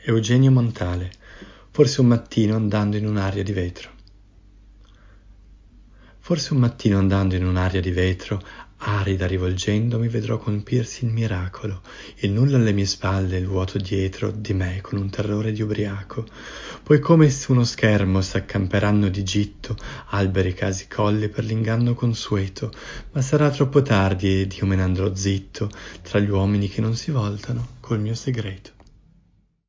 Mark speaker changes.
Speaker 1: Eugenio Montale. Forse un mattino andando in un'aria di vetro. Forse un mattino andando in un'aria di vetro, arida rivolgendomi, vedrò compirsi il miracolo, il nulla alle mie spalle, il vuoto dietro di me con un terrore di ubriaco. Poi come su uno schermo s'accamperanno di gitto alberi, casi, colli per l'inganno consueto, ma sarà troppo tardi ed io me ne andrò zitto tra gli uomini che non si voltano col mio segreto.